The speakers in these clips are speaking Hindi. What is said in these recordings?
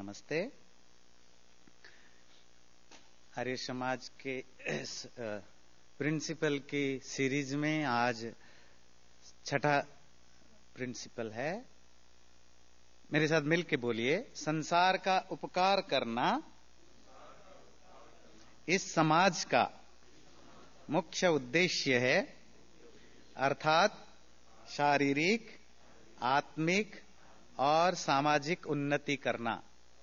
नमस्ते। आर्य समाज के प्रिंसिपल की सीरीज में आज छठा प्रिंसिपल है। मेरे साथ मिलके बोलिए, संसार का उपकार करना इस समाज का मुख्य उद्देश्य है, अर्थात शारीरिक, आत्मिक और सामाजिक उन्नति करना।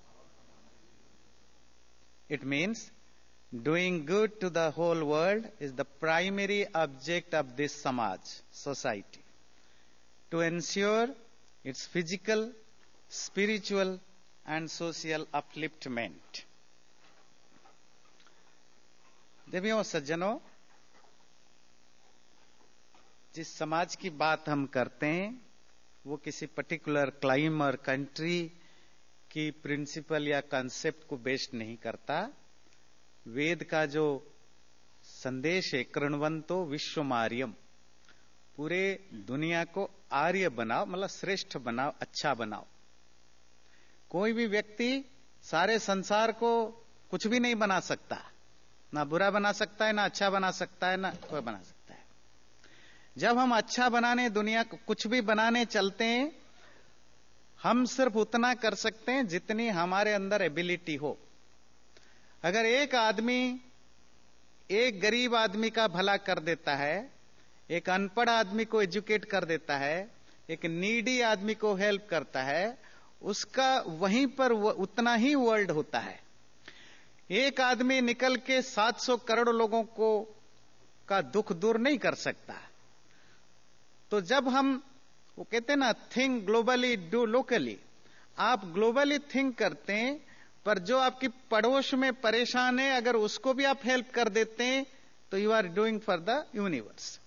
It means doing good to the whole world is the primary object of this samaj, society, to ensure its physical, spiritual and social upliftment. देवियों सज्जनों, जिस समाज की बात हम करते हैं वो किसी पर्टिकुलर क्लाइम और कंट्री की प्रिंसिपल या कॉन्सेप्ट को बेस्ड नहीं करता। वेद का जो संदेश है, कृण्वन्तो विश्वमार्यम, पूरे दुनिया को आर्य बनाओ, मतलब श्रेष्ठ बनाओ, अच्छा बनाओ। कोई भी व्यक्ति सारे संसार को कुछ भी नहीं बना सकता, ना बुरा बना सकता है, ना अच्छा बना सकता है, ना कोई बना सकता है। जब हम अच्छा बनाने, दुनिया को कुछ भी बनाने चलते हैं, हम सिर्फ उतना कर सकते हैं जितनी हमारे अंदर एबिलिटी हो। अगर एक आदमी एक गरीब आदमी का भला कर देता है, एक अनपढ़ आदमी को एजुकेट कर देता है, एक नीडी आदमी को हेल्प करता है, उसका वहीं पर उतना ही वर्ल्ड होता है। एक आदमी निकल के 700 करोड़ लोगों को का दुख दूर नहीं कर सकता। तो जब हम, वो कहते हैं ना, थिंक ग्लोबली डू लोकली, आप ग्लोबली थिंक करते हैं, पर जो आपकी पड़ोस में परेशान है अगर उसको भी आप हेल्प कर देते हैं तो you are doing for the universe.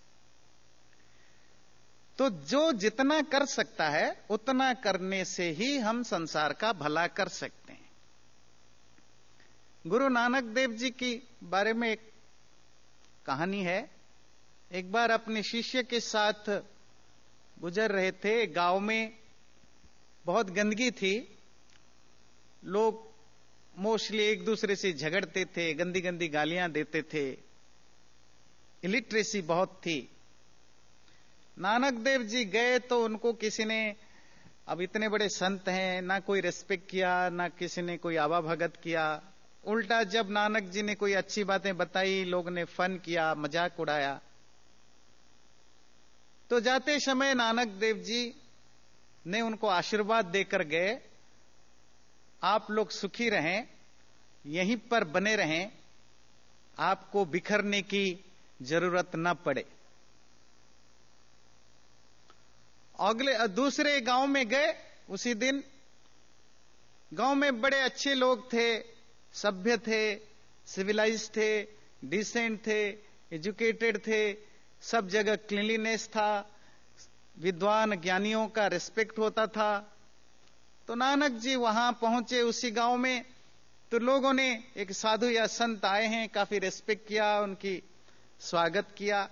तो जो जितना कर सकता है उतना करने से ही हम संसार का भला कर सकते हैं। गुरु नानक देव जी की बारे में एक कहानी है। एक बार अपने शिष्य के साथ गुजर रहे थे, गांव में बहुत गंदगी थी, लोग मोस्टली एक दूसरे से झगड़ते थे, गंदी गंदी गालियां देते थे, इलिटरेसी बहुत थी। नानक देव जी गए तो उनको किसी ने, अब इतने बड़े संत हैं, ना कोई रेस्पेक्ट किया, ना किसी ने कोई आवा भगत किया। उल्टा जब नानक जी ने कोई अच्छी बातें बताई, लोग ने फन किया, मजाक उड़ाया। तो जाते समय नानक देव जी ने उनको आशीर्वाद देकर गए, आप लोग सुखी रहें, यहीं पर बने रहें, आपको बिखरने की जरूरत न पड़े। अगले दूसरे गांव में गए। उसी दिन गांव में बड़े अच्छे लोग थे, सभ्य थे, सिविलाइज थे, डिसेंट थे, एजुकेटेड थे, सब जगह क्लीनलीनेस था, विद्वान ज्ञानियों का रिस्पेक्ट होता था। तो नानक जी वहां पहुंचे उसी गांव में, तो लोगों ने, एक साधु या संत आए हैं, काफी रिस्पेक्ट किया, उनकी स्वागत किया।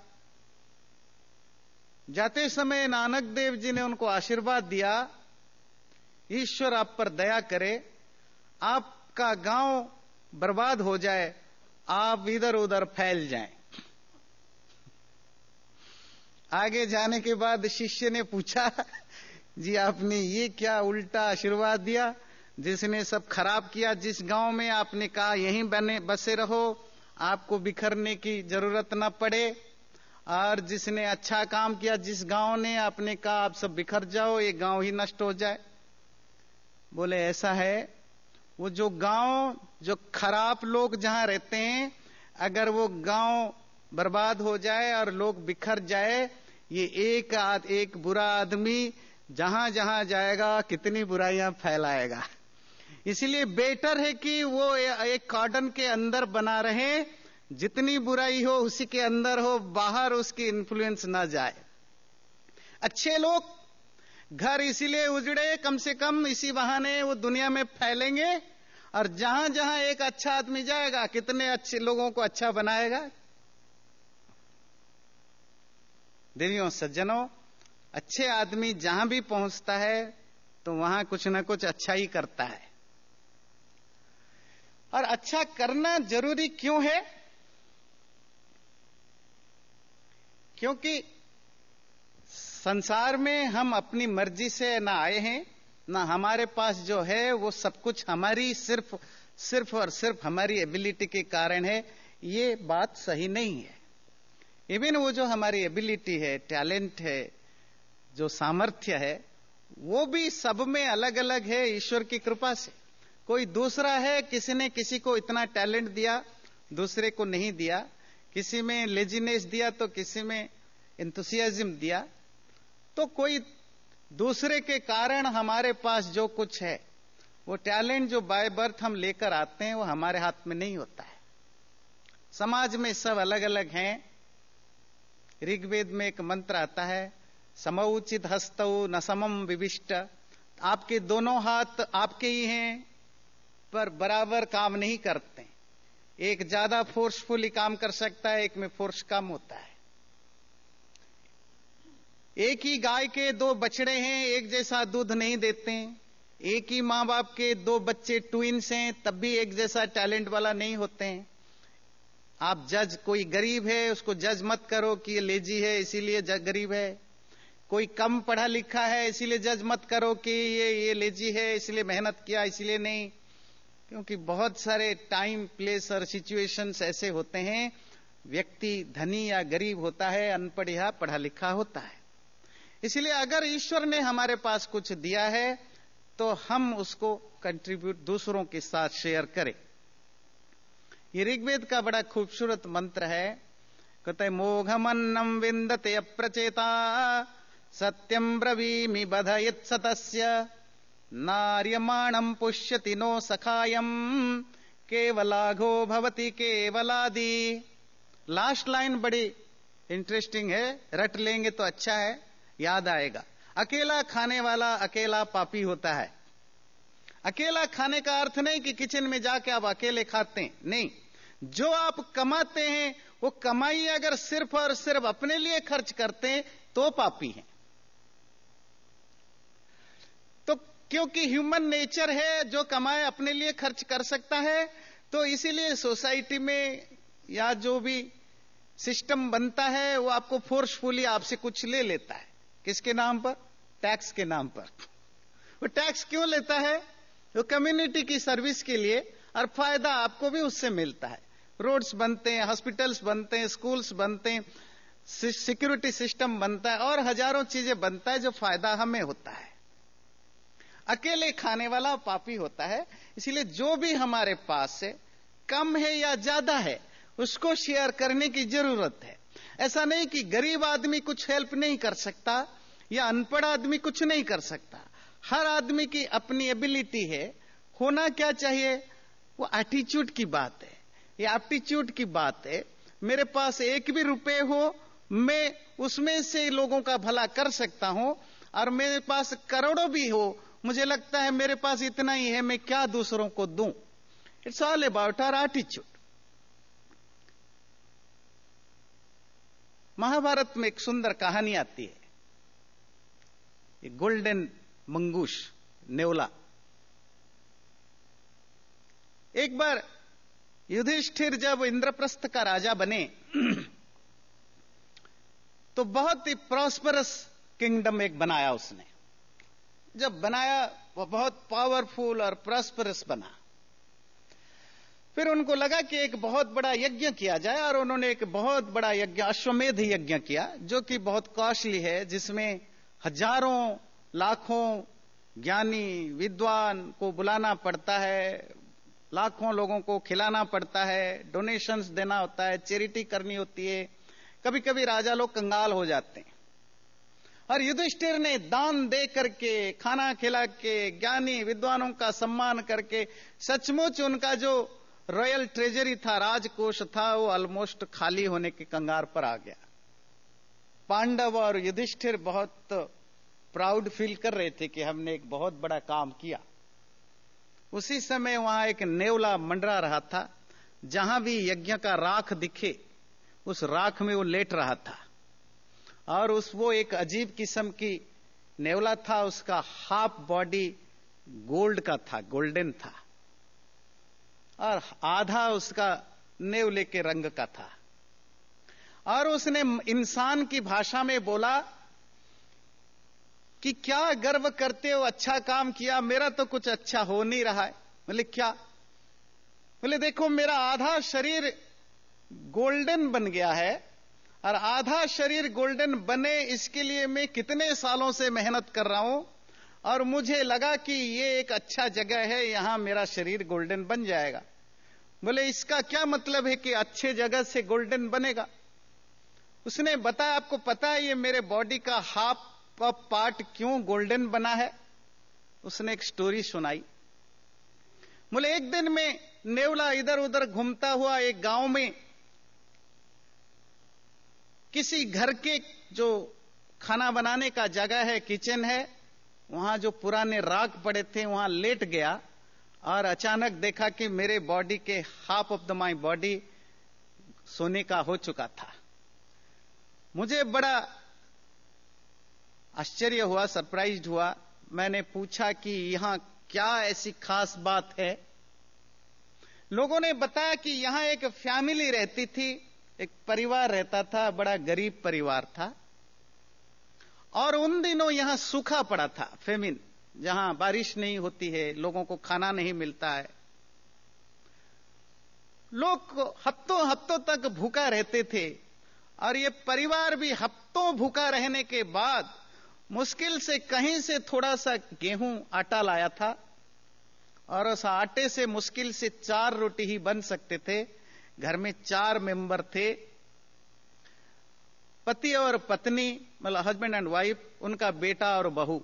जाते समय नानक देव जी ने उनको आशीर्वाद दिया, ईश्वर आप पर दया करे, आपका गांव बर्बाद हो जाए, आप इधर उधर फैल जाएं। आगे जाने के बाद शिष्य ने पूछा, जी आपने ये क्या उल्टा आशीर्वाद दिया, जिसने सब खराब किया। जिस गांव में आपने कहा यहीं बसे रहो, आपको बिखरने की जरूरत न पड़े, और जिसने अच्छा काम किया, जिस गांव ने आपने कहा आप सब बिखर जाओ, ये गांव ही नष्ट हो जाए। बोले ऐसा है, वो जो गांव, जो खराब लोग जहां रहते हैं, अगर वो गांव बर्बाद हो जाए और लोग बिखर जाए, ये एक बुरा आदमी जहां जहां जाएगा कितनी बुराइयां फैलाएगा। इसलिए बेटर है कि वो एक कॉर्डन के अंदर बना रहे, जितनी बुराई हो उसी के अंदर हो, बाहर उसकी इन्फ्लुएंस ना जाए। अच्छे लोग घर इसीलिए उजड़े, कम से कम इसी बहाने वो दुनिया में फैलेंगे, और जहां जहां एक अच्छा आदमी जाएगा कितने अच्छे लोगों को अच्छा बनाएगा। देवियों सज्जनों, अच्छे आदमी जहां भी पहुंचता है तो वहां कुछ ना कुछ अच्छा ही करता है। और अच्छा करना जरूरी क्यों है? क्योंकि संसार में हम अपनी मर्जी से ना आए हैं, ना हमारे पास जो है वो सब कुछ हमारी सिर्फ और सिर्फ हमारी एबिलिटी के कारण है। ये बात सही नहीं है। इवन वो जो हमारी एबिलिटी है, टैलेंट है, जो सामर्थ्य है, वो भी सब में अलग अलग है ईश्वर की कृपा से। कोई दूसरा है, किसी ने किसी को इतना टैलेंट दिया, दूसरे को नहीं दिया। किसी में लेजीनेस दिया तो किसी में एंथुसियाज्म दिया। तो कोई दूसरे के कारण हमारे पास जो कुछ है, वो टैलेंट जो बाय बर्थ हम लेकर आते हैं, वो हमारे हाथ में नहीं होता है। समाज में सब अलग अलग हैं। ऋग्वेद में एक मंत्र आता है, समउचित हस्तौ न समम विविष्ट। आपके दोनों हाथ आपके ही हैं, पर बराबर काम नहीं करते। एक ज्यादा फोर्सफुली काम कर सकता है, एक में फोर्स कम होता है। एक ही गाय के दो बछड़े हैं, एक जैसा दूध नहीं देते। एक ही मां बाप के दो बच्चे ट्विंस हैं, तब भी एक जैसा टैलेंट वाला नहीं होते हैं। आप जज, कोई गरीब है उसको जज मत करो कि ये लेजी है इसीलिए गरीब है। कोई कम पढ़ा लिखा है इसीलिए जज मत करो कि ये लेजी है इसलिए मेहनत किया इसलिए नहीं। क्योंकि बहुत सारे टाइम, प्लेस और सिचुएशंस ऐसे होते हैं, व्यक्ति धनी या गरीब होता है, अनपढ़ या पढ़ा लिखा होता है। इसलिए अगर ईश्वर ने हमारे पास कुछ दिया है तो हम उसको कंट्रीब्यूट दूसरों के साथ शेयर करें। ये ऋग्वेद का बड़ा खूबसूरत मंत्र है। कहते हैं, मोघमन्नम विन्दते अप्रचेता सत्यम ब्रवीमि बधयत् सतस्य नार्यमाणम पुष्यति नो सखायम केवलाघो भवति केवलादि। लास्ट लाइन बड़ी इंटरेस्टिंग है, रट लेंगे तो अच्छा है, याद आएगा। अकेला खाने वाला अकेला पापी होता है। अकेला खाने का अर्थ नहीं कि किचन में जाके आप अकेले खाते हैं, नहीं। जो आप कमाते हैं वो कमाई अगर सिर्फ और सिर्फ अपने लिए खर्च करते हैं तो पापी हैं। तो क्योंकि ह्यूमन नेचर है, जो कमाए अपने लिए खर्च कर सकता है, तो इसीलिए सोसाइटी में या जो भी सिस्टम बनता है वो आपको फोर्सफुली आपसे कुछ ले लेता है। किसके नाम पर? टैक्स के नाम पर। वो टैक्स क्यों लेता है? वो कम्युनिटी की सर्विस के लिए, और फायदा आपको भी उससे मिलता है। रोड्स बनते हैं, हॉस्पिटल्स बनते हैं, स्कूल्स बनते हैं, सिक्योरिटी सिस्टम बनता है और हजारों चीजें बनता है जो फायदा हमें होता है। अकेले खाने वाला पापी होता है। इसलिए जो भी हमारे पास है, कम है या ज्यादा है, उसको शेयर करने की जरूरत है। ऐसा नहीं कि गरीब आदमी कुछ हेल्प नहीं कर सकता या अनपढ़ आदमी कुछ नहीं कर सकता। हर आदमी की अपनी एबिलिटी है। होना क्या चाहिए? वो एटीट्यूड की बात है, ये एप्टीट्यूड की बात है। मेरे पास एक भी रुपए हो, मैं उसमें से लोगों का भला कर सकता हूं, और मेरे पास करोड़ों भी हो, मुझे लगता है मेरे पास इतना ही है, मैं क्या दूसरों को दूं। It's all about our attitude. Mahabharata में एक सुंदर कहानी आती है, ये गोल्डन मंगूश, नेवला। एक बार युधिष्ठिर जब इंद्रप्रस्थ का राजा बने तो बहुत ही प्रॉस्परस किंगडम एक बनाया उसने। जब बनाया वो बहुत पावरफुल और प्रॉस्परस बना। फिर उनको लगा कि एक बहुत बड़ा यज्ञ किया जाए, और उन्होंने एक बहुत बड़ा यज्ञ, अश्वमेध यज्ञ किया, जो कि बहुत कॉस्टली है, जिसमें हजारों लाखों ज्ञानी विद्वान को बुलाना पड़ता है, लाखों लोगों को खिलाना पड़ता है, डोनेशंस देना होता है, चैरिटी करनी होती है। कभी कभी राजा लोग कंगाल हो जाते हैं। और युधिष्ठिर ने दान दे करके, खाना खिला के, ज्ञानी विद्वानों का सम्मान करके, सचमुच उनका जो रॉयल ट्रेजरी था, राजकोष था, वो ऑलमोस्ट खाली होने के कंगार पर आ गया। पांडव और युधिष्ठिर बहुत प्राउड फील कर रहे थे कि हमने एक बहुत बड़ा काम किया। उसी समय वहां एक नेवला मंडरा रहा था। जहां भी यज्ञ का राख दिखे, उस राख में वो लेट रहा था। और वो एक अजीब किस्म की नेवला था। उसका हाफ बॉडी गोल्ड का था, गोल्डन था। और आधा उसका नेवले के रंग का था। और उसने इंसान की भाषा में बोला कि क्या गर्व करते हो, अच्छा काम किया, मेरा तो कुछ अच्छा हो नहीं रहा है। बोले क्या? बोले देखो मेरा आधा शरीर गोल्डन बन गया है और आधा शरीर गोल्डन बने इसके लिए मैं कितने सालों से मेहनत कर रहा हूं और मुझे लगा कि ये एक अच्छा जगह है, यहां मेरा शरीर गोल्डन बन जाएगा। बोले इसका क्या मतलब है कि अच्छे जगह से गोल्डन बनेगा? उसने बताया आपको पता है ये मेरे बॉडी का हाफ पार्ट क्यों गोल्डन बना है? उसने एक स्टोरी सुनाई। बोले एक दिन में नेवला इधर उधर घूमता हुआ एक गांव में किसी घर के जो खाना बनाने का जगह है, किचन है, वहां जो पुराने राख पड़े थे वहां लेट गया और अचानक देखा कि मेरे बॉडी के half of the my body सोने का हो चुका था। मुझे बड़ा आश्चर्य हुआ, सरप्राइज्ड हुआ। मैंने पूछा कि यहां क्या ऐसी खास बात है? लोगों ने बताया कि यहां एक फैमिली रहती थी, एक परिवार रहता था, बड़ा गरीब परिवार था और उन दिनों यहां सूखा पड़ा था, फेमिन, जहां बारिश नहीं होती है, लोगों को खाना नहीं मिलता है, लोग हफ्तों हफ्तों तक भूखा रहते थे। और ये परिवार भी हफ्तों भूखा रहने के बाद मुश्किल से कहीं से थोड़ा सा गेहूं आटा लाया था और उस आटे से मुश्किल से 4 रोटी ही बन सकते थे। घर में 4 मेंबर थे, पति और पत्नी, मतलब हस्बैंड एंड वाइफ, उनका बेटा और बहू।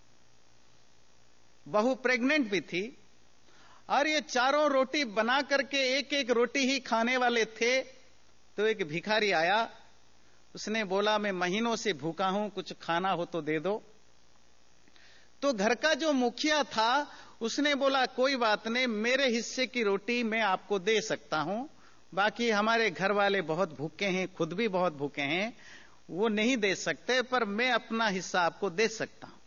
बहू प्रेग्नेंट भी थी और ये चारों रोटी बना करके एक एक रोटी ही खाने वाले थे। तो एक भिखारी आया, उसने बोला मैं महीनों से भूखा हूं, कुछ खाना हो तो दे दो। तो घर का जो मुखिया था उसने बोला कोई बात नहीं, मेरे हिस्से की रोटी मैं आपको दे सकता हूं, बाकी हमारे घर वाले बहुत भूखे हैं, खुद भी बहुत भूखे हैं, वो नहीं दे सकते, पर मैं अपना हिस्सा आपको दे सकता हूं।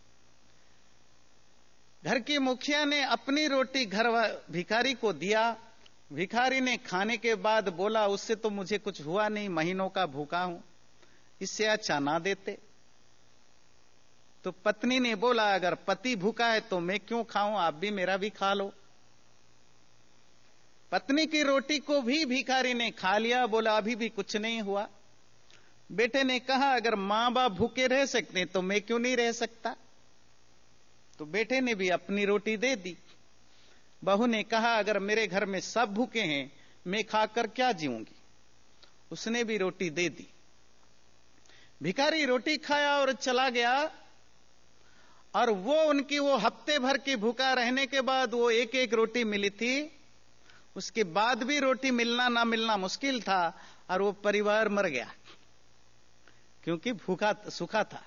घर की मुखिया ने अपनी रोटी घर भिखारी को दिया। भिखारी ने खाने के बाद बोला उससे तो मुझे कुछ हुआ नहीं, महीनों का भूखा हूं, इससे अच्छा ना देते। तो पत्नी ने बोला अगर पति भूखा है तो मैं क्यों खाऊं, आप भी मेरा भी खा लो। पत्नी की रोटी को भी भिखारी ने खा लिया, बोला अभी भी कुछ नहीं हुआ। बेटे ने कहा अगर मां बाप भूखे रह सकते तो मैं क्यों नहीं रह सकता? तो बेटे ने भी अपनी रोटी दे दी। बहू ने कहा अगर मेरे घर में सब भूखे हैं मैं खाकर क्या जीऊंगी? उसने भी रोटी दे दी। भिखारी रोटी खाया और चला गया। और वो उनकी वो हफ्ते भर की भूखा रहने के बाद वो एक एक रोटी मिली थी, उसके बाद भी रोटी मिलना ना मिलना मुश्किल था और वो परिवार मर गया क्योंकि भूखा सूखा था।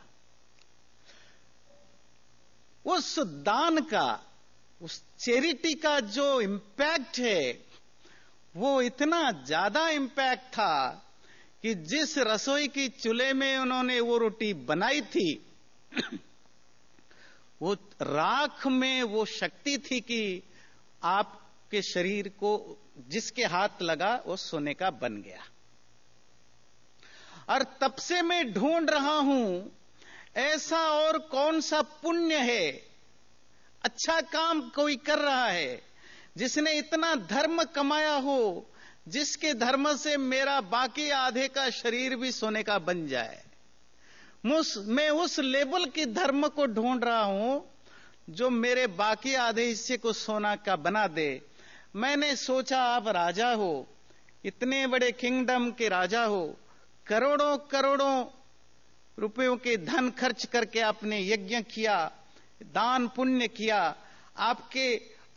उस दान का, उस चैरिटी का जो इंपैक्ट है वो इतना ज्यादा इंपैक्ट था कि जिस रसोई की चूल्हे में उन्होंने वो रोटी बनाई थी वो राख में वो शक्ति थी कि आपके शरीर को जिसके हाथ लगा वो सोने का बन गया। और तब से मैं ढूंढ रहा हूं ऐसा और कौन सा पुण्य है, अच्छा काम कोई कर रहा है जिसने इतना धर्म कमाया हो, जिसके धर्म से मेरा बाकी आधे का शरीर भी सोने का बन जाए। मैं उस लेवल की धर्म को ढूंढ रहा हूं जो मेरे बाकी आधे हिस्से को सोना का बना दे। मैंने सोचा आप राजा हो, इतने बड़े किंगडम के राजा हो, करोड़ों करोड़ों रुपयों के धन खर्च करके आपने यज्ञ किया, दान पुण्य किया, आपके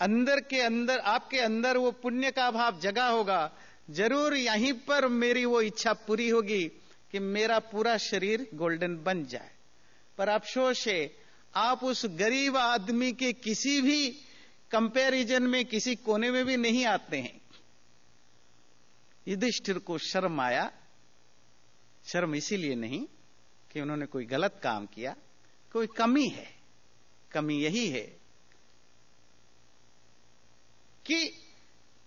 अंदर वो पुण्य का भाव जगा होगा, जरूर यहीं पर मेरी वो इच्छा पूरी होगी कि मेरा पूरा शरीर गोल्डन बन जाए। पर अफसोस है आप उस गरीब आदमी के किसी भी कंपैरिजन में किसी कोने में भी नहीं आते हैं। युधिष्ठिर को शर्म आया। शर्म इसीलिए नहीं कि उन्होंने कोई गलत काम किया, कोई कमी है। कमी यही है कि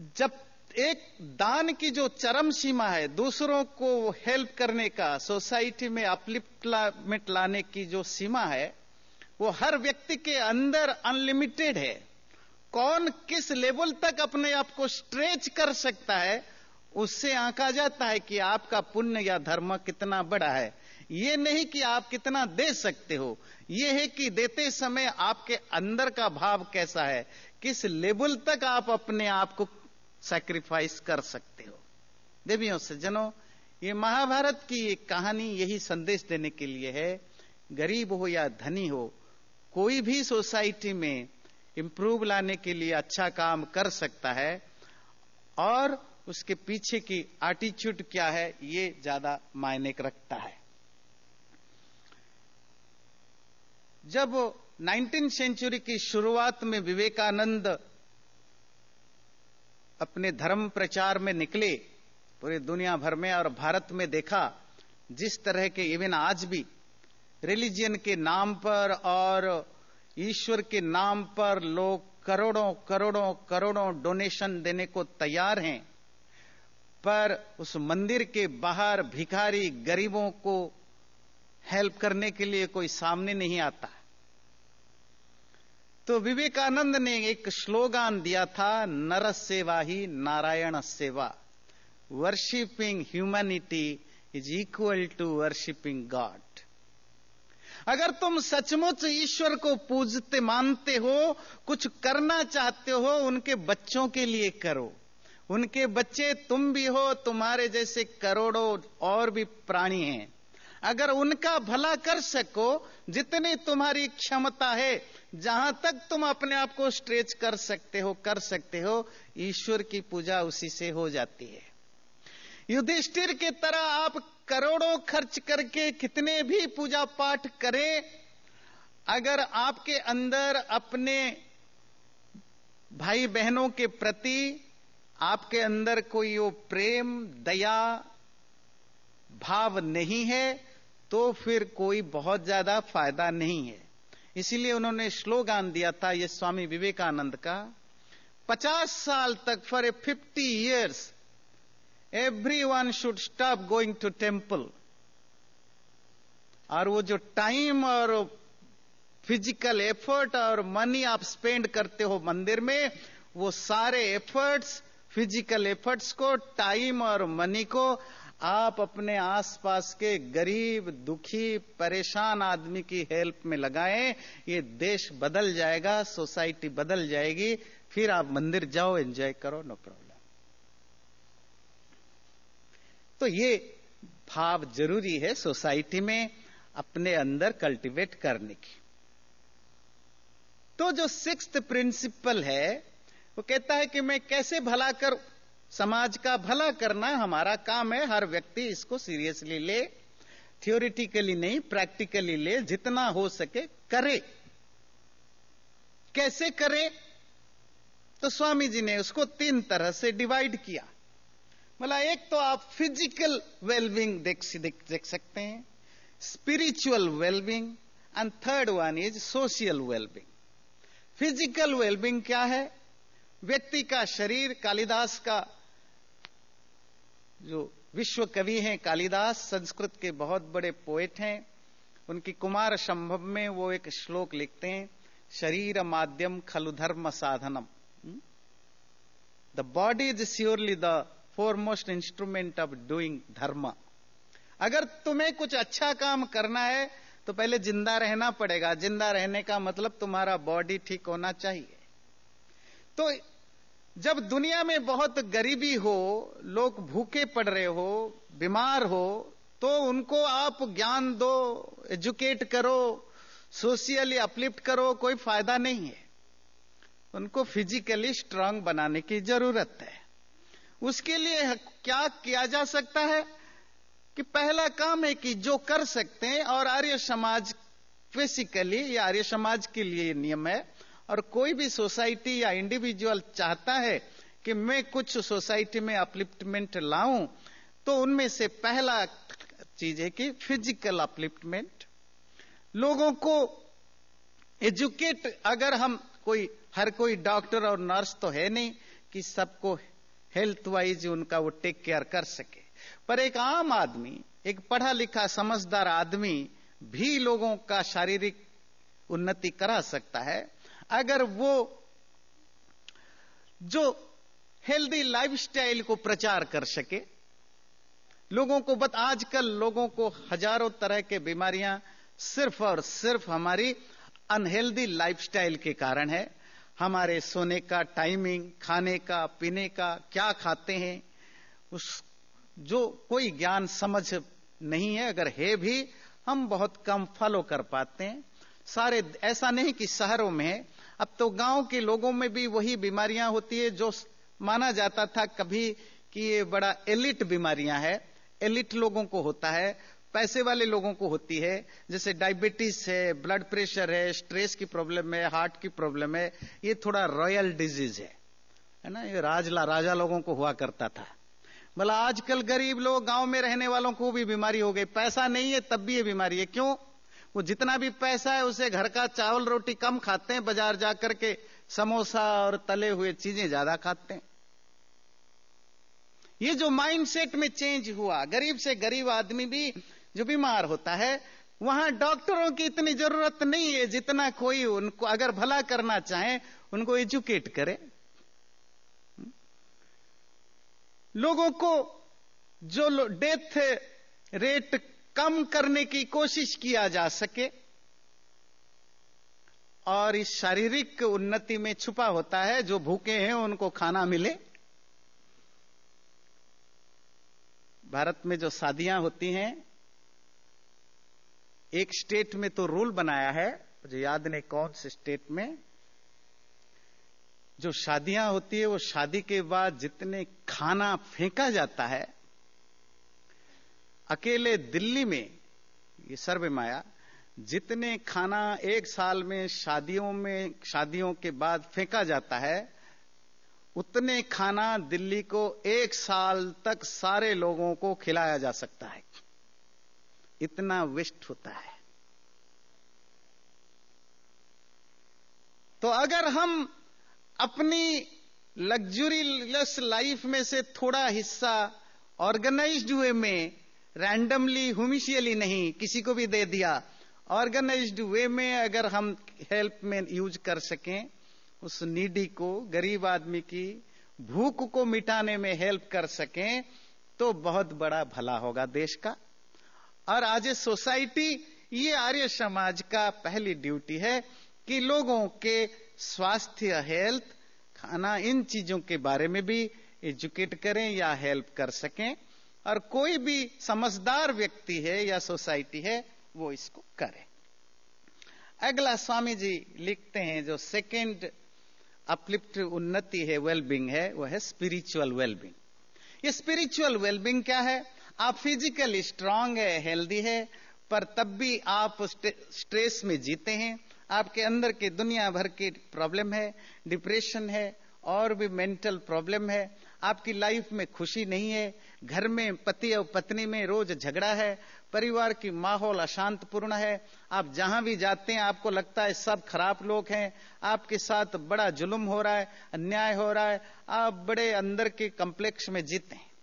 जब एक दान की जो चरम सीमा है, दूसरों को हेल्प करने का, सोसाइटी में अपलिफ्टमेंट लाने की जो सीमा है, वो हर व्यक्ति के अंदर अनलिमिटेड है। कौन किस लेवल तक अपने आप को स्ट्रेच कर सकता है, उससे आंका जाता है कि आपका पुण्य या धर्म कितना बड़ा है। ये नहीं कि आप कितना दे सकते हो, ये है कि देते समय आपके अंदर का भाव कैसा है, किस लेवल तक आप अपने आप को सैक्रिफाइस कर सकते हो। देवियों सज्जनों, ये महाभारत की एक कहानी यही संदेश देने के लिए है, गरीब हो या धनी हो, कोई भी सोसाइटी में इंप्रूव लाने के लिए अच्छा काम कर सकता है, और उसके पीछे की एटीट्यूड क्या है, ये ज्यादा मायने रखता है। जब 19वीं सेंचुरी की शुरुआत में विवेकानंद अपने धर्म प्रचार में निकले पूरी दुनिया भर में, और भारत में देखा जिस तरह के इवन आज भी रिलीजियन के नाम पर और ईश्वर के नाम पर लोग करोड़ों करोड़ों करोड़ों डोनेशन देने को तैयार हैं, पर उस मंदिर के बाहर भिखारी गरीबों को हेल्प करने के लिए कोई सामने नहीं आता। तो विवेकानंद ने एक स्लोगन दिया था, नर सेवा ही नारायण सेवा, worshipping humanity is equal to worshipping God. अगर तुम सचमुच ईश्वर को पूजते मानते हो, कुछ करना चाहते हो, उनके बच्चों के लिए करो। उनके बच्चे तुम भी हो, तुम्हारे जैसे करोड़ों और भी प्राणी हैं। अगर उनका भला कर सको, जितनी तुम्हारी क्षमता है, जहां तक तुम अपने आप को स्ट्रेच कर सकते हो, ईश्वर की पूजा उसी से हो जाती है। युधिष्ठिर के तरह आप करोड़ों खर्च करके कितने भी पूजा पाठ करें, अगर आपके अंदर अपने भाई बहनों के प्रति आपके अंदर कोई वो प्रेम दया भाव नहीं है, तो फिर कोई बहुत ज्यादा फायदा नहीं है। इसीलिए उन्होंने स्लोगन दिया था, ये स्वामी विवेकानंद का, 50 साल तक, for 50 years everyone should stop going to temple। और वो जो टाइम और फिजिकल एफर्ट और मनी आप स्पेंड करते हो मंदिर में, वो सारे एफर्ट्स, फिजिकल एफर्ट्स को, टाइम और मनी को आप अपने आसपास के गरीब दुखी परेशान आदमी की हेल्प में लगाएं। ये देश बदल जाएगा, सोसाइटी बदल जाएगी, फिर आप मंदिर जाओ, एंजॉय करो, नो प्रॉब्लम। तो ये भाव जरूरी है सोसाइटी में अपने अंदर कल्टीवेट करने की। तो जो 6th प्रिंसिपल है, वो कहता है कि मैं कैसे भला करूं। समाज का भला करना हमारा काम है, हर व्यक्ति इसको सीरियसली ले, थियोरिटिकली नहीं, प्रैक्टिकली ले, जितना हो सके करे। कैसे करे? तो स्वामी जी ने उसको 3 तरह से डिवाइड किया। मतलब एक तो आप फिजिकल वेलबींग देख सकते हैं, spiritual wellbeing, and third one is social wellbeing. Physical wellbeing क्या है? व्यक्ति का शरीर, कालिदास का जो विश्व कवि हैं कालिदास, संस्कृत के बहुत बड़े पोएट हैं, उनकी कुमार संभव में वो एक श्लोक लिखते हैं, शरीर माध्यम खलु धर्म साधनम। The body is surely the foremost instrument of doing dharma. अगर तुम्हें कुछ अच्छा काम करना है तो पहले जिंदा रहना पड़ेगा। जिंदा रहने का मतलब तुम्हारा बॉडी ठीक होना चाहिए। तो जब दुनिया में बहुत गरीबी हो, लोग भूखे पड़ रहे हो, बीमार हो, तो उनको आप ज्ञान दो, एजुकेट करो, सोशली अपलिफ्ट करो, कोई फायदा नहीं है। उनको फिजिकली स्ट्रांग बनाने की जरूरत है। उसके लिए क्या किया जा सकता है कि पहला काम है कि जो कर सकते हैं, और आर्य समाज बेसिकली, ये आर्य समाज के लिए नियम है, और कोई भी सोसाइटी या इंडिविजुअल चाहता है कि मैं कुछ सोसाइटी में अपलिफ्टमेंट लाऊं, तो उनमें से पहला चीज है कि फिजिकल अपलिफ्टमेंट। लोगों को एजुकेट, अगर हम हर कोई डॉक्टर और नर्स तो है नहीं कि सबको हेल्थ वाइज उनका वो टेक केयर कर सके। पर एक आम आदमी, एक पढ़ा लिखा समझदार आदमी भी लोगों का शारीरिक उन्नति करा सकता है अगर वो जो हेल्दी लाइफस्टाइल को प्रचार कर सके। लोगों को आजकल लोगों को हजारों तरह के बीमारियां सिर्फ और सिर्फ हमारी अनहेल्दी लाइफस्टाइल के कारण है। हमारे सोने का टाइमिंग, खाने का, पीने का, क्या खाते हैं, उस जो कोई ज्ञान समझ नहीं है, अगर है भी हम बहुत कम फॉलो कर पाते हैं। सारे ऐसा नहीं कि शहरों में है, अब तो गांव के लोगों में भी वही बीमारियां होती है जो माना जाता था कभी कि ये बड़ा एलिट बीमारियां है, एलिट लोगों को होता है, पैसे वाले लोगों को होती है। जैसे डायबिटीज है, ब्लड प्रेशर है, स्ट्रेस की प्रॉब्लम है, हार्ट की प्रॉब्लम है, ये थोड़ा रॉयल डिजीज है ना, ये राजा लोगों को हुआ करता था। भला आजकल गरीब लोग, गांव में रहने वालों को भी बीमारी हो गई। पैसा नहीं है तब भी ये बीमारी है। क्यों? वो जितना भी पैसा है उसे घर का चावल रोटी कम खाते हैं, बाजार जाकर के समोसा और तले हुए चीजें ज्यादा खाते हैं। ये जो माइंडसेट में चेंज हुआ, गरीब से गरीब आदमी भी जो बीमार होता है, वहां डॉक्टरों की इतनी जरूरत नहीं है जितना कोई उनको अगर भला करना चाहे उनको एजुकेट करे। लोगों को जो डेथ रेट कम करने की कोशिश किया जा सके, और इस शारीरिक उन्नति में छुपा होता है जो भूखे हैं उनको खाना मिले। भारत में जो शादियां होती हैं, एक स्टेट में तो रूल बनाया है, मुझे याद नहीं कौन से स्टेट में, जो शादियां होती है वो शादी के बाद जितने खाना फेंका जाता है, अकेले दिल्ली में ये सर्वे में आया, जितने खाना एक साल में शादियों के बाद फेंका जाता है, उतने खाना दिल्ली को एक साल तक सारे लोगों को खिलाया जा सकता है। इतना वेस्ट होता है। तो अगर हम अपनी लग्जूरियस लाइफ में से थोड़ा हिस्सा ऑर्गेनाइज्ड वे में, रैंडमली ह्यूमिशियली नहीं किसी को भी दे दिया, ऑर्गेनाइज्ड वे में अगर हम हेल्प में यूज कर सकें, उस नीडी को, गरीब आदमी की भूख को मिटाने में हेल्प कर सकें, तो बहुत बड़ा भला होगा देश का। और आज ए सोसाइटी, ये आर्य समाज का पहली ड्यूटी है कि लोगों के स्वास्थ्य, हेल्थ, खाना, इन चीजों के बारे में भी एजुकेट करें या हेल्प कर सकें। और कोई भी समझदार व्यक्ति है या सोसाइटी है वो इसको करे। अगला स्वामी जी लिखते हैं, जो सेकेंड अपलिफ्ट उन्नति है, वेलबींग है, वो है स्पिरिचुअल वेलबींग। ये स्पिरिचुअल वेलबींग क्या है? आप फिजिकली स्ट्रांग है, हेल्दी है, पर तब भी आप स्ट्रेस में जीते हैं, आपके अंदर के दुनिया भर की प्रॉब्लम है, डिप्रेशन है, और भी मेंटल प्रॉब्लम है, आपकी लाइफ में खुशी नहीं है, घर में पति और पत्नी में रोज झगड़ा है, परिवार की माहौल अशांतपूर्ण है, आप जहां भी जाते हैं आपको लगता है सब खराब लोग हैं, आपके साथ बड़ा जुल्म हो रहा है, अन्याय हो रहा है, आप बड़े अंदर के कॉम्प्लेक्स में जीते हैं।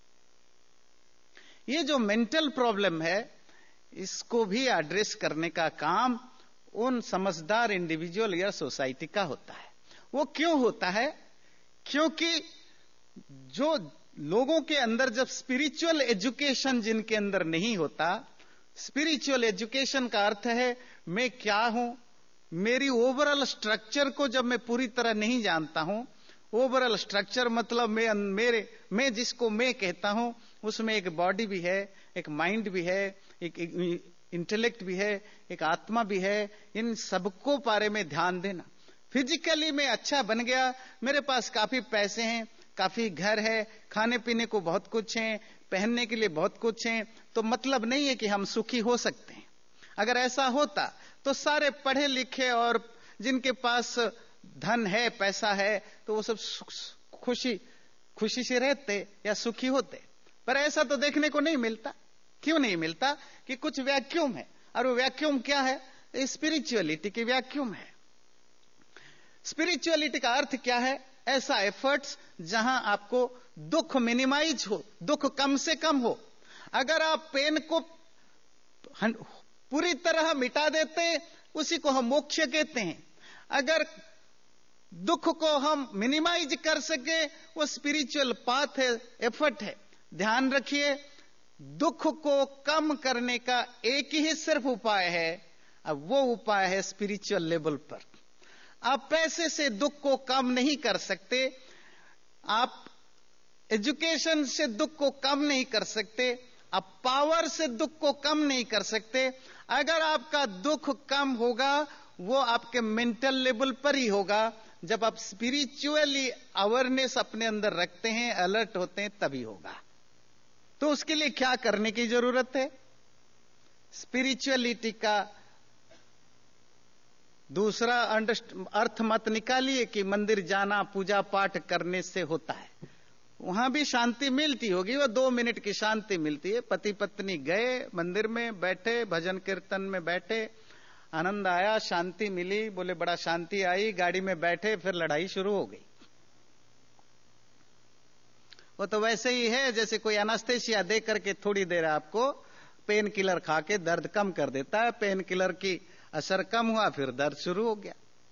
ये जो मेंटल प्रॉब्लम है, इसको भी एड्रेस करने का काम उन समझदार इंडिविजुअल या सोसाइटी का होता है। वो क्यों होता है? क्योंकि जो लोगों के अंदर जब स्पिरिचुअल एजुकेशन जिनके अंदर नहीं होता, स्पिरिचुअल एजुकेशन का अर्थ है मैं क्या हूं, मेरी ओवरऑल स्ट्रक्चर को जब मैं पूरी तरह नहीं जानता हूं, ओवरऑल स्ट्रक्चर मतलब मैं जिसको मैं कहता हूं, उसमें एक बॉडी भी है, एक माइंड भी है, एक इंटेलेक्ट भी है, एक आत्मा भी है, इन सबको बारे में ध्यान देना। फिजिकली मैं अच्छा बन गया, मेरे पास काफी पैसे हैं, काफी घर है, खाने पीने को बहुत कुछ है, पहनने के लिए बहुत कुछ है, तो मतलब नहीं है कि हम सुखी हो सकते हैं। अगर ऐसा होता तो सारे पढ़े लिखे और जिनके पास धन है, पैसा है, तो वो सब खुशी से रहते या सुखी होते। पर ऐसा तो देखने को नहीं मिलता। क्यों नहीं मिलता? कि कुछ वैक्यूम है, और वो वैक्यूम क्या है? स्पिरिचुअलिटी की वैक्यूम है। स्पिरिचुअलिटी का अर्थ क्या है? ऐसा एफर्ट्स जहां आपको दुख मिनिमाइज हो, दुख कम से कम हो। अगर आप पेन को पूरी तरह मिटा देते हैं, उसी को हम मोक्ष कहते हैं। अगर दुख को हम मिनिमाइज कर सके, वो स्पिरिचुअल पाथ है, एफर्ट है। ध्यान रखिए, दुख को कम करने का एक ही सिर्फ उपाय है, अब वो उपाय है स्पिरिचुअल लेवल पर। आप पैसे से दुख को कम नहीं कर सकते, आप एजुकेशन से दुख को कम नहीं कर सकते, आप पावर से दुख को कम नहीं कर सकते। अगर आपका दुख कम होगा, वो आपके मेंटल लेवल पर ही होगा। जब आप स्पिरिचुअली अवेयरनेस अपने अंदर रखते हैं, अलर्ट होते हैं, तभी होगा। तो उसके लिए क्या करने की जरूरत है? स्पिरिचुअलिटी का दूसरा अर्थ मत निकालिए कि मंदिर जाना पूजा पाठ करने से होता है। वहां भी शांति मिलती होगी, वो 2 मिनट की शांति मिलती है। पति पत्नी गए मंदिर में, बैठे भजन कीर्तन में बैठे, आनंद आया, शांति मिली, बोले बड़ा शांति आई, गाड़ी में बैठे, फिर लड़ाई शुरू हो गई। वो तो वैसे ही है जैसे कोई एनास्थेसिया दे करके थोड़ी देर आपको पेन किलर खा के दर्द कम कर देता है। पेन किलर की असर कम हुआ, फिर दर्द शुरू हो गया।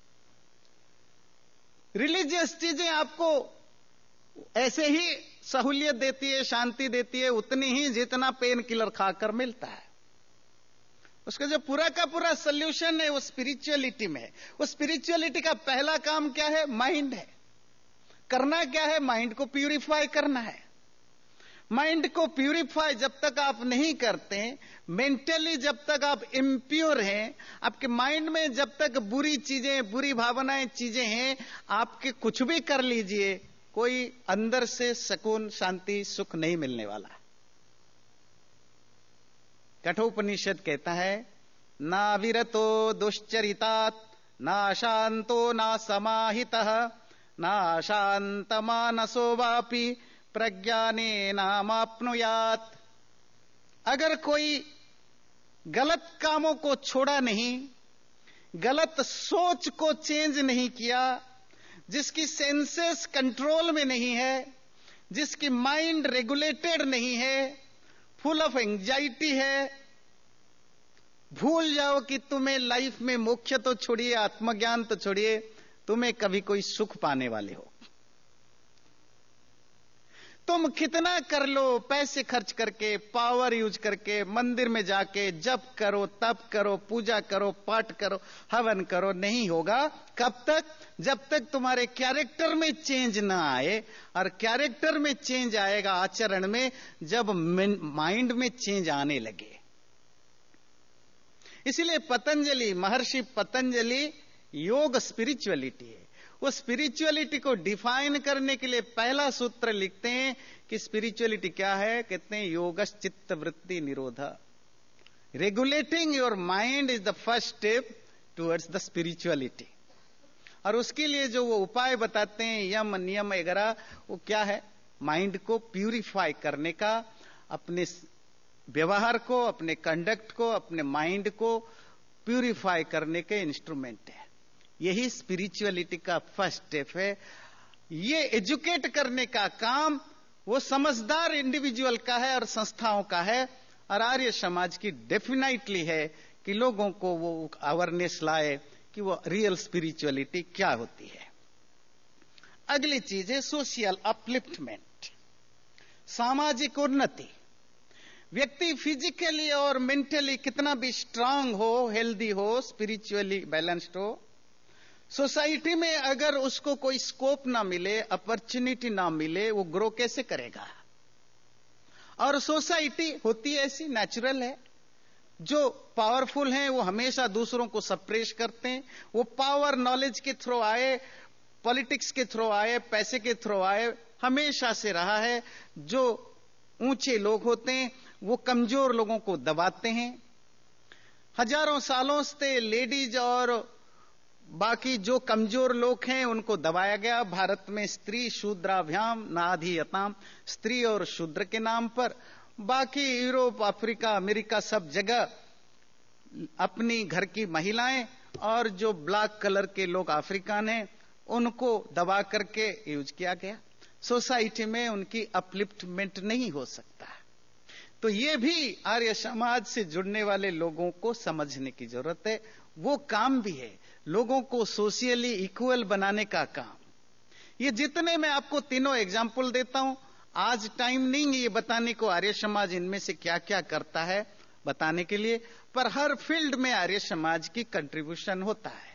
रिलीजियस चीजें आपको ऐसे ही सहूलियत देती है, शांति देती है, उतनी ही जितना पेन किलर खाकर मिलता है। उसका जो पूरा का पूरा सोल्यूशन है वो स्पिरिचुअलिटी में है। वो स्पिरिचुअलिटी का पहला काम क्या है? माइंड है। करना क्या है? माइंड को प्यूरिफाई करना है। माइंड को प्यूरिफाई जब तक आप नहीं करते, मेंटली जब तक आप इम्प्योर हैं, आपके माइंड में जब तक बुरी चीजें, बुरी भावनाएं, चीजें हैं, आपके कुछ भी कर लीजिए, कोई अंदर से सुकून, शांति, सुख नहीं मिलने वाला। कठोपनिषद कहता है, ना विरतो दुश्चरितात्, ना शांतो ना समाहितः, ना शांत मानसो वापि प्रज्ञाने नामाप्नुयात्। अगर कोई गलत कामों को छोड़ा नहीं, गलत सोच को चेंज नहीं किया, जिसकी सेंसेस कंट्रोल में नहीं है, जिसकी माइंड रेगुलेटेड नहीं है, फुल ऑफ एंजाइटी है, भूल जाओ कि तुम्हें लाइफ में मोक्ष तो छोड़िए, आत्मज्ञान तो छोड़िए, तुम्हें कभी कोई सुख पाने वाले हो। तुम कितना कर लो, पैसे खर्च करके, पावर यूज करके, मंदिर में जाके जप करो, तप करो, पूजा करो, पाठ करो, हवन करो, नहीं होगा। कब तक? जब तक तुम्हारे कैरेक्टर में चेंज ना आए। और कैरेक्टर में चेंज आएगा आचरण में, जब माइंड में चेंज आने लगे। इसलिए पतंजलि, महर्षि पतंजलि, योग स्पिरिचुअलिटी है। वो स्पिरिचुअलिटी को डिफाइन करने के लिए पहला सूत्र लिखते हैं कि स्पिरिचुअलिटी क्या है? कहते हैं योगश्च चित्त वृत्ति निरोध। Regulating your mind is the first step towards the spirituality. और उसके लिए जो वो उपाय बताते हैं, यम नियम वगैरह, वो क्या है? माइंड को प्यूरिफाई करने का, अपने व्यवहार को, अपने कंडक्ट को, अपने माइंड को प्यूरिफाई करने के इंस्ट्रूमेंट है। यही स्पिरिचुअलिटी का फर्स्ट स्टेप है। ये एजुकेट करने का काम वो समझदार इंडिविजुअल का है और संस्थाओं का है, और आर्य समाज की डेफिनेटली है कि लोगों को वो अवेयरनेस लाए कि वो रियल स्पिरिचुअलिटी क्या होती है। अगली चीज है सोशल अपलिफ्टमेंट, सामाजिक उन्नति। व्यक्ति फिजिकली और मेंटली कितना भी स्ट्रांग हो, हेल्दी हो, स्पिरिचुअली बैलेंस्ड हो, सोसाइटी में अगर उसको कोई स्कोप ना मिले, अपॉर्चुनिटी ना मिले, वो ग्रो कैसे करेगा? और सोसाइटी होती ऐसी, नेचुरल है। जो पावरफुल हैं वो हमेशा दूसरों को सप्रेस करते हैं। वो पावर नॉलेज के थ्रू आए, पॉलिटिक्स के थ्रू आए, पैसे के थ्रू आए, हमेशा से रहा है। जो ऊंचे लोग होते हैं वो कमजोर लोगों को दबाते हैं। हजारों सालों से लेडीज और बाकी जो कमजोर लोग हैं उनको दबाया गया। भारत में स्त्री शूद्राभ्याम नाधियताम, स्त्री और शूद्र के नाम पर। बाकी यूरोप, अफ्रीका, अमेरिका, सब जगह अपनी घर की महिलाएं और जो ब्लैक कलर के लोग अफ्रीकन हैं उनको दबा करके यूज किया गया। सोसाइटी में उनकी अपलिफ्टमेंट नहीं हो सकता। तो ये भी आर्य समाज से जुड़ने वाले लोगों को समझने की जरूरत है। वो काम भी है लोगों को सोशली इक्वल बनाने का काम। ये जितने मैं आपको तीनों एग्जाम्पल देता हूं, आज टाइम नहीं है ये बताने को आर्य समाज इनमें से क्या क्या करता है बताने के लिए, पर हर फील्ड में आर्य समाज की कंट्रीब्यूशन होता है।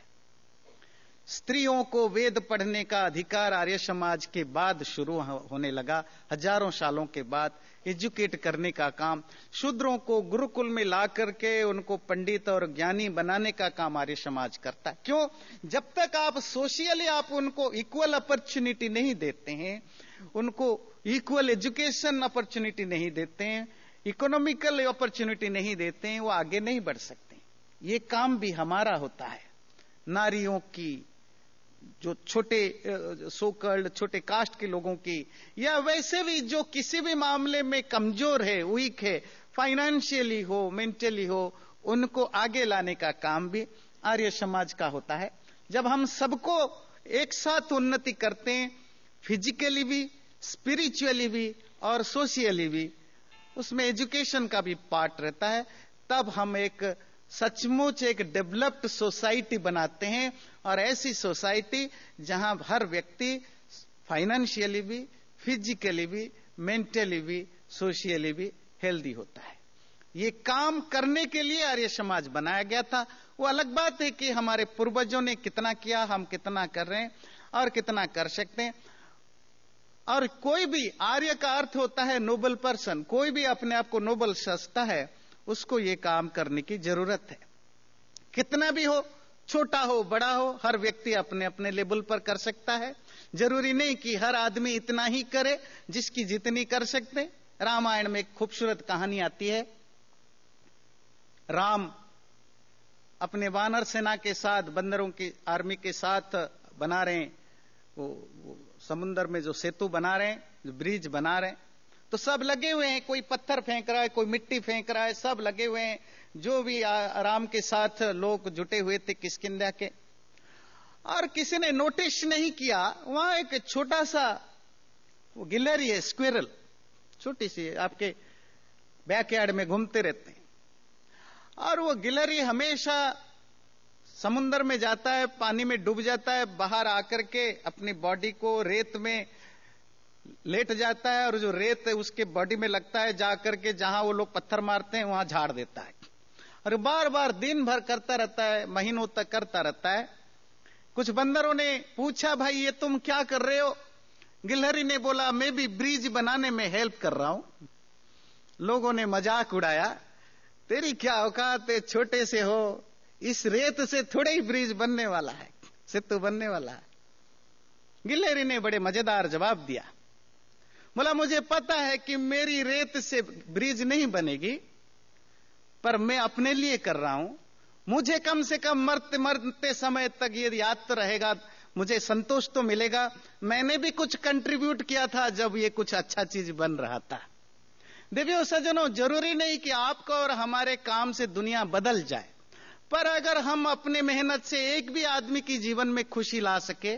स्त्रियों को वेद पढ़ने का अधिकार आर्य समाज के बाद शुरू होने लगा, हजारों सालों के बाद एजुकेट करने का काम, शूद्रों को गुरुकुल में ला करके उनको पंडित और ज्ञानी बनाने का काम आर्य समाज करता है। क्यों? जब तक आप सोशली आप उनको इक्वल अपॉर्चुनिटी नहीं देते हैं, उनको इक्वल एजुकेशन अपॉर्चुनिटी नहीं देते हैं, इकोनॉमिकल अपॉर्चुनिटी नहीं देते हैं, वो आगे नहीं बढ़ सकते। ये काम भी हमारा होता है। नारियों की, जो छोटे सोकल्ड छोटे कास्ट के लोगों की, या वैसे भी जो किसी भी मामले में कमजोर है, वीक है, फाइनेंशियली हो, मेंटली हो, उनको आगे लाने का काम भी आर्य समाज का होता है। जब हम सबको एक साथ उन्नति करते हैं, फिजिकली भी, स्पिरिचुअली भी और सोशियली भी, उसमें एजुकेशन का भी पार्ट रहता है, तब हम एक सचमुच एक डेवलप्ड सोसाइटी बनाते हैं। और ऐसी सोसाइटी जहां हर व्यक्ति फाइनेंशियली भी, फिजिकली भी, मेंटली भी, सोशियली भी हेल्दी होता है। ये काम करने के लिए आर्य समाज बनाया गया था। वो अलग बात है कि हमारे पूर्वजों ने कितना किया, हम कितना कर रहे हैं और कितना कर सकते हैं। और कोई भी, आर्य का अर्थ होता है नोबल पर्सन, कोई भी अपने आप को नोबल समझता है, उसको ये काम करने की जरूरत है। कितना भी हो, छोटा हो बड़ा हो, हर व्यक्ति अपने अपने लेवल पर कर सकता है। जरूरी नहीं कि हर आदमी इतना ही करे जिसकी जितनी कर सकते। रामायण में एक खूबसूरत कहानी आती है। राम अपने वानर सेना के साथ, बंदरों की आर्मी के साथ बना रहे हैं, वो समुद्र में जो सेतु बना रहे हैं, जो ब्रिज बना रहे हैं, तो सब लगे हुए हैं, कोई पत्थर फेंक रहा है, कोई मिट्टी फेंक रहा है, सब लगे हुए हैं। जो भी राम के साथ लोग जुटे हुए थे किष्किंधा के, और किसी ने नोटिस नहीं किया, वहां एक छोटा सा वो गिलहरी है, स्क्विरल, छोटी सी, आपके बैकयार्ड में घूमते रहते हैं। और वो गिलहरी हमेशा समुद्र में जाता है, पानी में डूब जाता है, बाहर आकर के अपनी बॉडी को रेत में लेट जाता है, और जो रेत है उसके बॉडी में लगता है, जाकर के जहां वो लोग पत्थर मारते हैं वहां झाड़ देता है। और बार बार दिन भर करता रहता है, महीनों तक करता रहता है। कुछ बंदरों ने पूछा, भाई ये तुम क्या कर रहे हो? गिलहरी ने बोला, मैं भी ब्रिज बनाने में हेल्प कर रहा हूं। लोगों ने मजाक उड़ाया, तेरी क्या औकात है, छोटे से हो, इस रेत से थोड़े ही ब्रिज बनने वाला है, सेतु बनने वाला है। गिलहरी ने बड़े मजेदार जवाब दिया, बोला, मुझे पता है कि मेरी रेत से ब्रिज नहीं बनेगी, पर मैं अपने लिए कर रहा हूं। मुझे कम से कम मरते मरते समय तक ये याद तो रहेगा, मुझे संतोष तो मिलेगा, मैंने भी कुछ कंट्रीब्यूट किया था जब ये कुछ अच्छा चीज बन रहा था। देवियों सज्जनों, जरूरी नहीं कि आपका और हमारे काम से दुनिया बदल जाए, पर अगर हम अपने मेहनत से एक भी आदमी की जीवन में खुशी ला सके,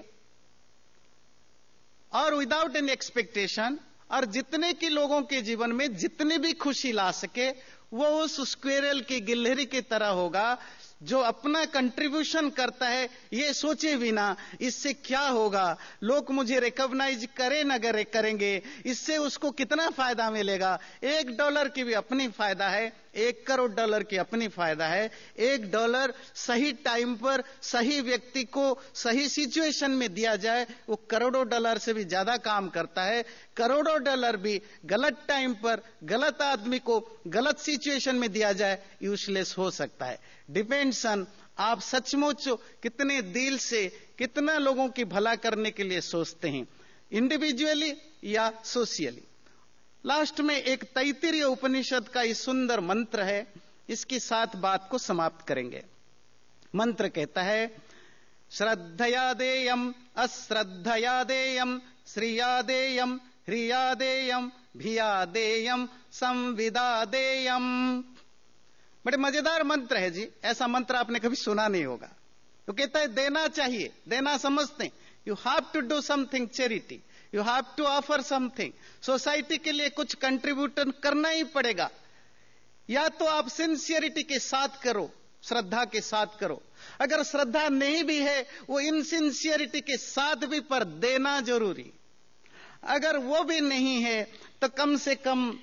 और विदाउट एनी एक्सपेक्टेशन, और जितने की लोगों के जीवन में जितनी भी खुशी ला सके, वो उस स्क्वेरल की, गिलहरी की तरह होगा, जो अपना कंट्रीब्यूशन करता है ये सोचे बिना इससे क्या होगा, लोग मुझे रिकॉग्नाइज करें न करेंगे, इससे उसको कितना फायदा मिलेगा। $1 की भी अपनी फायदा है, $1 करोड़ की अपनी फायदा है। $1 सही टाइम पर सही व्यक्ति को सही सिचुएशन में दिया जाए, वो करोड़ों डॉलर से भी ज्यादा काम करता है। करोड़ों डॉलर भी गलत टाइम पर गलत आदमी को गलत सिचुएशन में दिया जाए, यूजलेस हो सकता है। डिपेंड्स ऑन आप सचमुच कितने दिल से, कितना लोगों की भला करने के लिए सोचते हैं, इंडिविजुअली या सोशियली। लास्ट में एक तैत्तिरीय उपनिषद का ये सुंदर मंत्र है, इसकी साथ बात को समाप्त करेंगे। मंत्र कहता है, श्रद्धया देयम अश्रद्धया देयम, श्रिया देयम ह्रिया देयम, भिया देयम संविदा देयम। बड़े मजेदार मंत्र है जी, ऐसा मंत्र आपने कभी सुना नहीं होगा। तो कहता है देना चाहिए, देना समझते हैं, you have to do something charity, you have to offer something. Society के लिए कुछ कंट्रीब्यूट करना ही पड़ेगा। या तो आप सिंसियरिटी के साथ करो, श्रद्धा के साथ करो। अगर श्रद्धा नहीं भी है, वो इनसिंसियरिटी के साथ भी पर देना जरूरी। अगर वो भी नहीं है तो कम से कम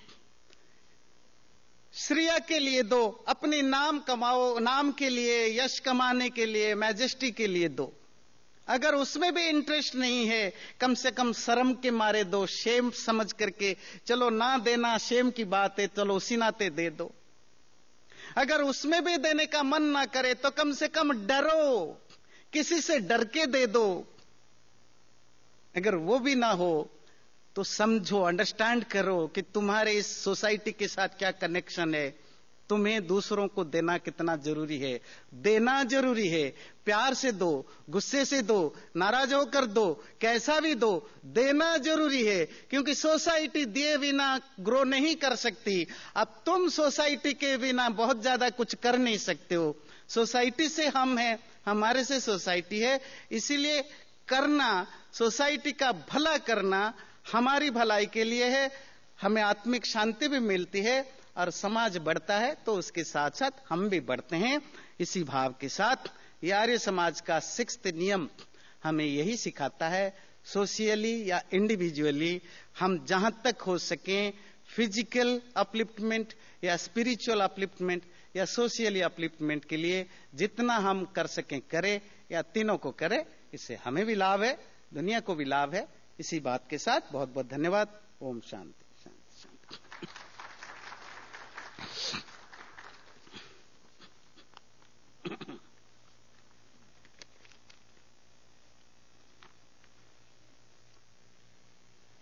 श्रेय के लिए दो, अपने नाम कमाओ, नाम के लिए, यश कमाने के लिए, मैजेस्टी के लिए दो। अगर उसमें भी इंटरेस्ट नहीं है, कम से कम शर्म के मारे दो, शेम समझ करके, चलो ना देना शेम की बात है, चलो उसी नाते दे दो। अगर उसमें भी देने का मन ना करे तो कम से कम डरो, किसी से डर के दे दो। अगर वो भी ना हो तो समझो, अंडरस्टैंड करो कि तुम्हारे इस सोसाइटी के साथ क्या कनेक्शन है, तुम्हें दूसरों को देना कितना जरूरी है। देना जरूरी है, प्यार से दो, गुस्से से दो, नाराज होकर दो, कैसा भी दो, देना जरूरी है। क्योंकि सोसाइटी दिए बिना ग्रो नहीं कर सकती। अब तुम सोसाइटी के बिना बहुत ज्यादा कुछ कर नहीं सकते हो। सोसाइटी से हम हैं, हमारे से सोसाइटी है, इसीलिए करना, सोसाइटी का भला करना हमारी भलाई के लिए है। हमें आत्मिक शांति भी मिलती है और समाज बढ़ता है तो उसके साथ साथ हम भी बढ़ते हैं। इसी भाव के साथ ये आर्य समाज का 6th नियम हमें यही सिखाता है, सोशियली या इंडिविजुअली हम जहां तक हो सकें फिजिकल अपलिफ्टमेंट या स्पिरिचुअल अपलिफ्टमेंट या सोशियली अपलिफ्टमेंट के लिए जितना हम कर सकें करें, या तीनों को करें। इससे हमें भी लाभ है, दुनिया को भी लाभ है। इसी बात के साथ बहुत बहुत धन्यवाद। ओम शांति।